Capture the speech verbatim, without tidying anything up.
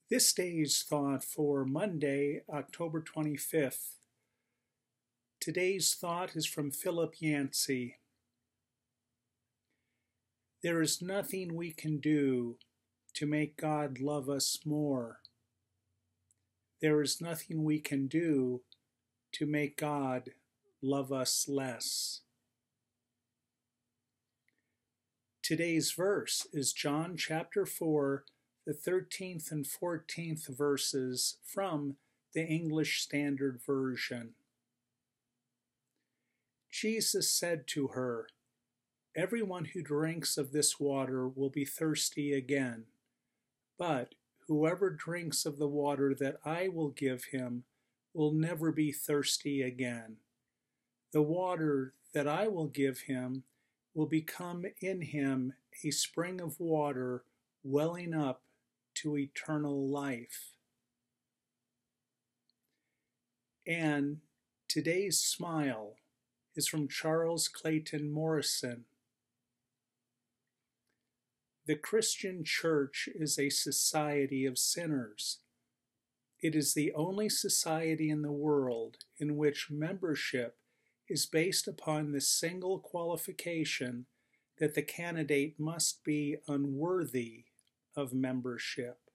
This day's thought for Monday, October twenty-fifth. Today's thought is from Philip Yancey. There is nothing we can do to make God love us more. There is nothing we can do to make God love us less. Today's verse is John chapter four, the thirteenth and fourteenth verses from the English Standard Version. Jesus said to her, "Everyone who drinks of this water will be thirsty again, but whoever drinks of the water that I will give him will never be thirsty again. The water that I will give him will become in him a spring of water welling up to eternal life." And today's smile is from Charles Clayton Morrison. The Christian Church is a society of sinners. It is the only society in the world in which membership is based upon the single qualification that the candidate must be unworthy of membership.